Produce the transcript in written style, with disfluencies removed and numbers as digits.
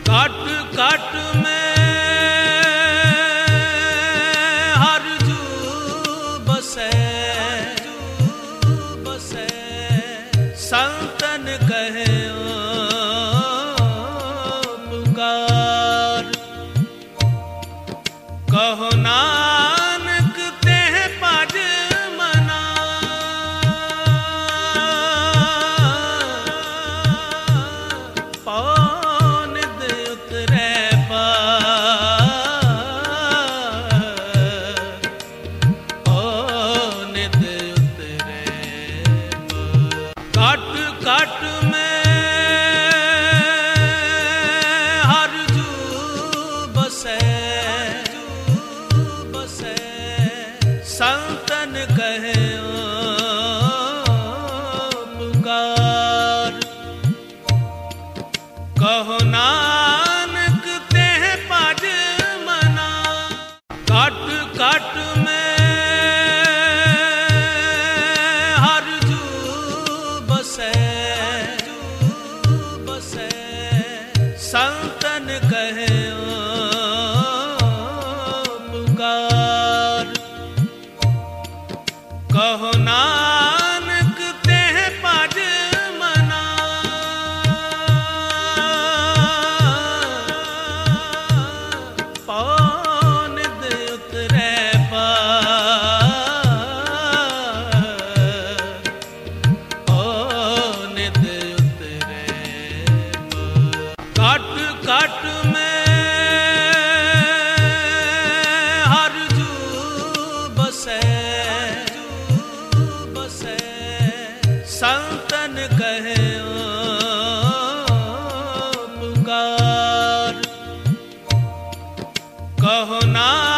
काट काट में हर जू बसे संतन कहे पुकार। कहो नानक तेह पद मना, पौन दे उतरे पौन दे उतरे। काट काट में हर जू बसे संतन कहे पुकार। कहो नानक तेह पद मना। काट काट में हर जू बसे संतन कहे पुकार। कहो नानक तेह पद मना, पौन दे उतरे पौन दे उतरे। काट काट में हर जू बसे संतन कहे पुकार। कहो ना